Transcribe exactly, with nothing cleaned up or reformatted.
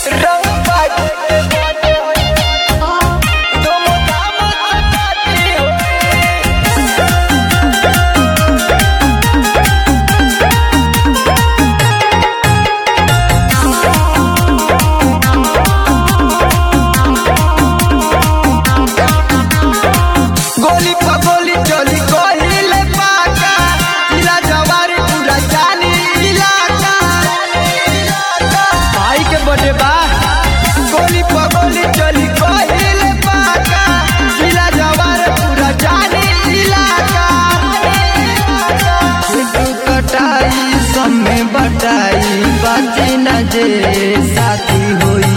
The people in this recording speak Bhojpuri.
गोली पगोली चली कहिले पाका इला जवारी पूरा जानी इलाका भाई के बड़े बा गोली पगोली चली कहिले पाका इला जवारी पूरा जानी इलाका तू कटाई सब में बटाई बाजी न जे साथी होई